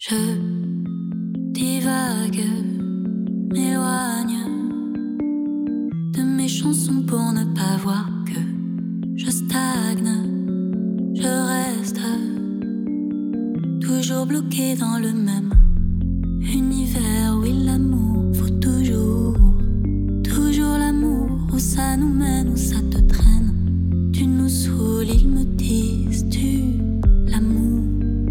Je divague, m'éloigne de mes chansons pour ne pas voir que je stagne. Je reste toujours bloqué dans le même univers. Oui, l'amour faut toujours l'amour. Où ça nous mène, où ça te traîne. Tu nous saoules, ils me disent tu l'amour.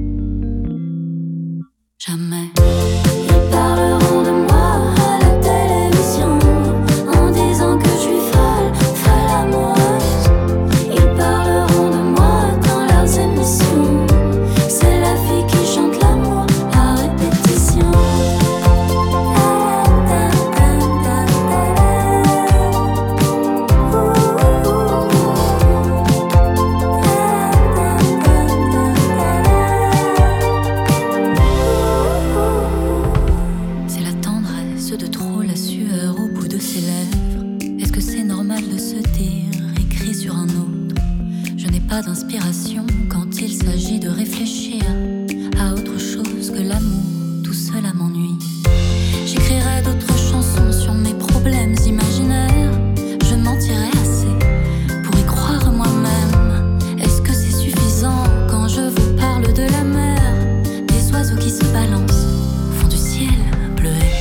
Jamais ils parleront de moi à la télévision en disant que je suis folle amoureuse. Ils parleront de moi dans leurs émissions. C'est la fille qui chante l'amour à répétition. C'est la tendresse de trop, la sueur au bout de ses lèvres. Est-ce que c'est normal de se dire, écrit sur un autre? Je n'ai pas d'inspiration quand il s'agit de réfléchir à autre chose que l'amour. Tout cela m'ennuie. J'écrirai d'autres chansons sur mes problèmes imaginaires. Je mentirai assez pour y croire moi-même. Est-ce que c'est suffisant quand je vous parle de la mer, des oiseaux qui se balancent au fond du ciel bleuet?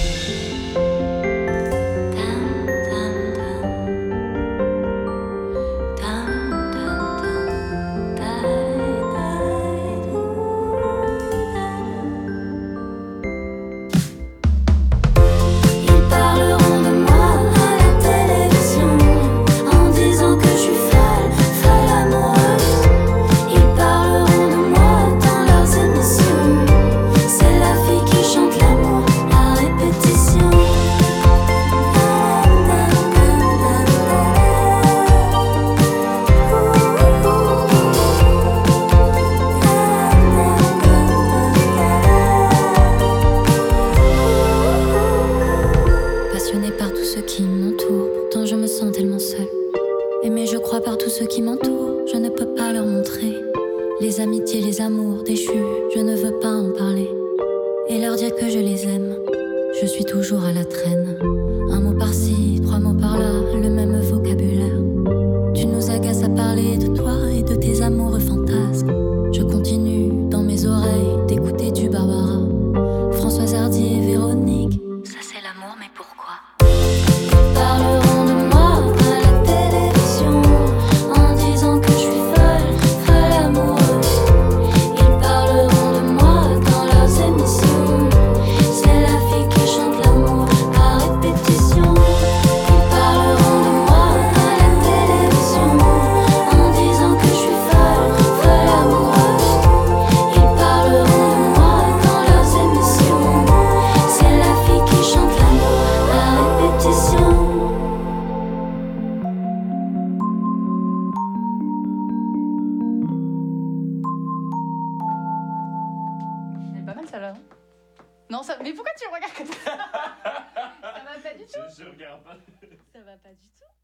Ils parleront de moi à la télévision en disant que je suis folle amoureuse. Ils parleront de moi dans leurs émissions. C'est la fille qui chante l'amour à répétition. Passionnée par tous ceux qui m'entourent, pourtant je me sens tellement seule. Aimée, je crois, par tous ceux qui m'entourent, je ne peux pas leur montrer les amitiés, les amours déchus, je ne veux pas en parler et leur dire que je les aime. Je suis toujours à la traîne, un mot par-ci, trois mots par-là, le même vocabulaire. Tu nous agaces à parler de toi et de tes amoureux fantasmes. Je continue dans mes oreilles d'écouter du Barbara, Françoise Hardy et Véronique. Ça c'est l'amour, mais pourquoi? Ils parleront de moi à la télévision en disant que je suis folle amoureuse. Ils parleront de moi dans leurs émissions. C'est la fille qui chante l'amour à répétition. Ils parleront de moi à la télévision en disant que je suis folle amoureuse. Ils parleront de moi dans leurs émissions. C'est la fille qui chante l'amour à répétition. Elle est pas mal celle-là, non? Non, ça... Mais pourquoi tu me regardes comme ça? Ça va pas du tout. Je regarde pas. Ça va pas du tout.